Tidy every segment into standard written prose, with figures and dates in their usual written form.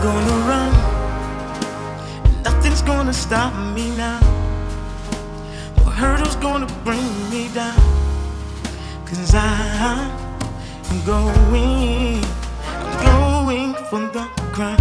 gonna run, nothing's gonna stop me now. No hurdle's gonna bring me down, 'cause I'm going for the crown.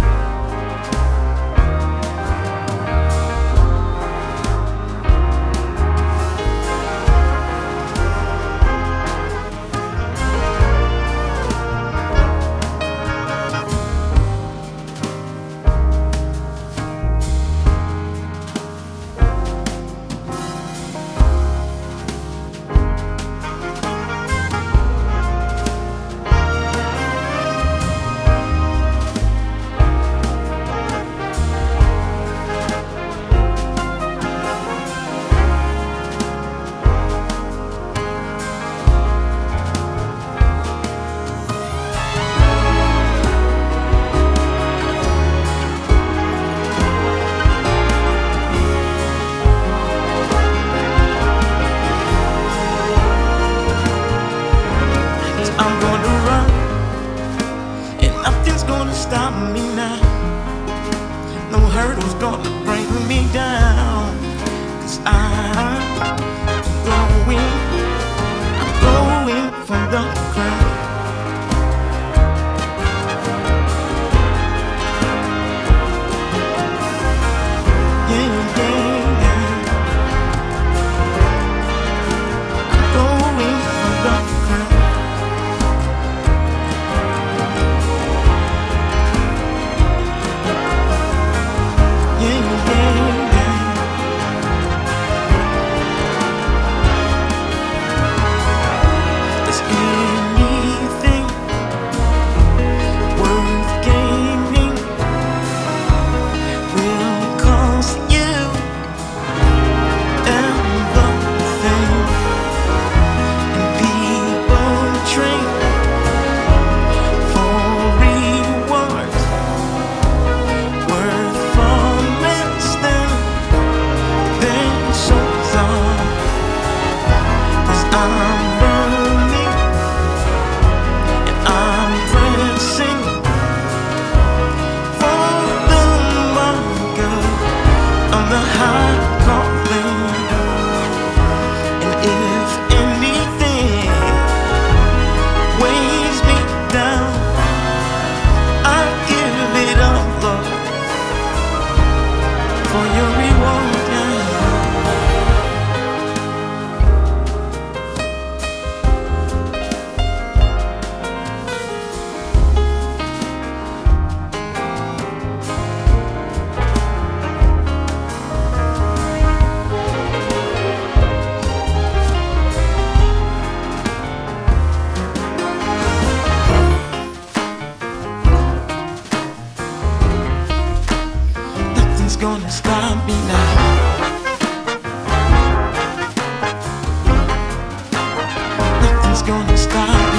I'm gonna run, and nothing's gonna stop me now. No hurdle's gonna bring me down, 'cause I'm going for the crown. Yeah, yeah, yeah. I'm going for the crown. For your reward, nothing's gonna stop me now. Nothing's gonna stop me.